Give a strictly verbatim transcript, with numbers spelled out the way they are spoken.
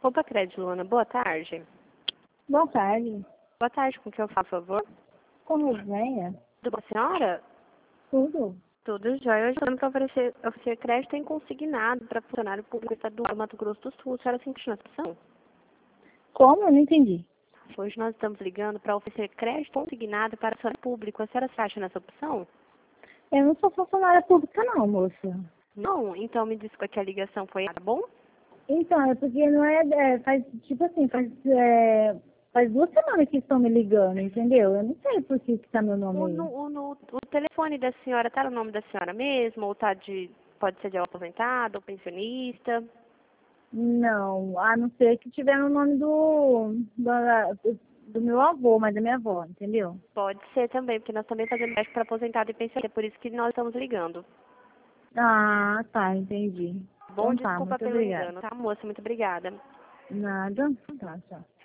Roupa Crédito, Luana. Boa tarde. Boa tarde. Boa tarde, com quem eu falo, por favor? Com Roséia? Tudo bom, senhora? Tudo. Tudo jóia. Hoje estamos para oferecer, oferecer crédito em consignado para funcionário público estadual do Mato Grosso do Sul. A senhora se encaixou nessa opção? Como? Eu não entendi. Hoje nós estamos ligando para oferecer crédito consignado para funcionário público. A senhora se acha nessa opção? Eu não sou funcionária pública não, moça. Não? Então me desculpa que a ligação foi, tá bom? Então, é porque não é, é faz, tipo assim, faz, é, faz duas semanas que estão me ligando, entendeu? Eu não sei por que que tá meu nome O, aí. no, o, no, o telefone da senhora tá no nome da senhora mesmo? Ou tá de, pode ser de aposentado ou pensionista? Não, a não ser que tiver no nome do, do, do meu avô, mas da minha avó, entendeu? Pode ser também, porque nós também fazemos crédito para aposentado e pensionista. É por isso que nós estamos ligando. Ah, tá, entendi. Bom, Então tá, desculpa muito pelo obrigada. engano, tá, moça? Muito obrigada. Nada. Tá, tchau.